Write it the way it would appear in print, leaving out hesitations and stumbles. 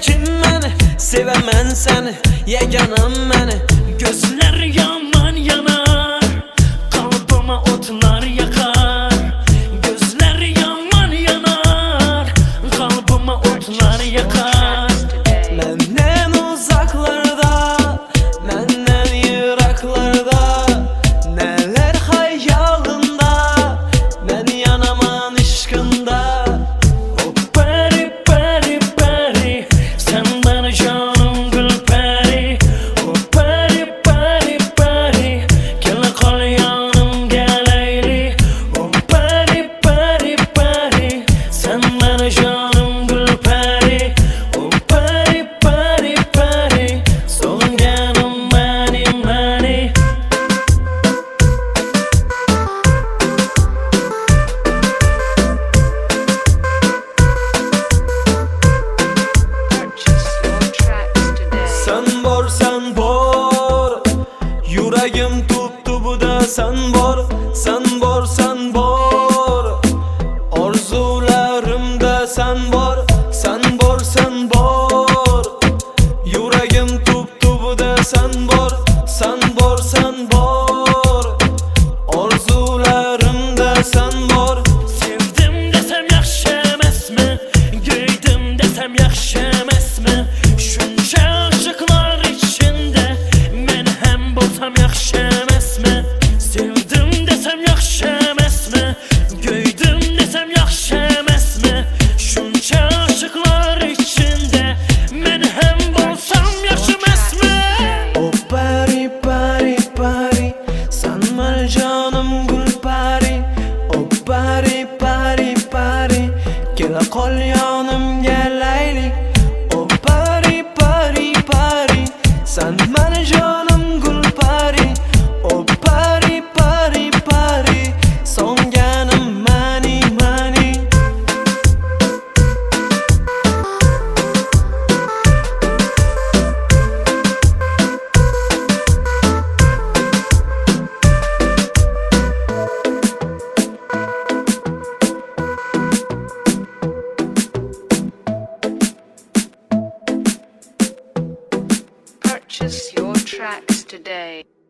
kim məni sevəmən səni, yeganam məni. Gözler yaman yanar, kalbıma otlar yakar. Gözler yaman yanar, kalbıma otlar yakar. Məndən uzaqlarda, məndən yıraklarda, nələr xəyalında, mən yanaman işqında. O peri peri peri, sen bana canım gül peri. O peri peri peri, gel kal yanım gel eyli. O peri peri peri, sen bana canım gül peri. O peri peri peri, son canım benim beni. Sen bor, yüreğim tuttu bu da sen bor. Sen bor, arzularımda sen bor. Sen bor, yüreğim tuttu bu da sen bor. Sen bor, arzularımda sen bor. Sevdim desem yaxşı emasmi, göydüm desem yaxşı emasmi. Şuncha aşıqlar içinde men hem bolsam yaxşı emasmi. Sevdim desem yaxşı emasmi, göydüm desem yaxşı emasmi. Şuncha aşıqlar içinde men hem bolsam yaxşı emasmi. O pari pari pari, sen mal canım gül pari. O pari pari pari, gel kal yanım gel eyli. O pari pari pari, sen mal canım gül pari. O pari pari pari, son canım mani mani. Purchase your tracks today.